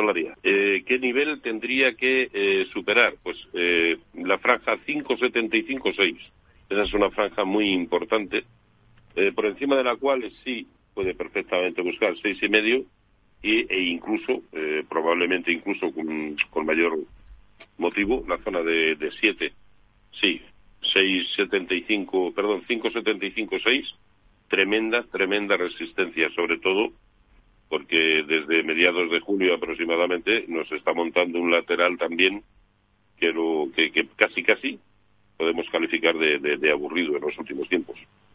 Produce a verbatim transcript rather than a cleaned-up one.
Solaria. Eh, ¿Qué nivel tendría que eh, superar? Pues eh, la franja cinco setenta y cinco seis. Esa es una franja muy importante, eh, por encima de la cual sí puede perfectamente buscar seis y medio y, e incluso, eh, probablemente incluso con, con mayor motivo, la zona de, de siete. Sí, seis setenta y cinco, perdón, cinco setenta y cinco seis. Tremenda, tremenda resistencia, sobre todo porque desde mediados de julio aproximadamente nos está montando un lateral también que, lo, que, que casi casi podemos calificar de, de, de aburrido en los últimos tiempos.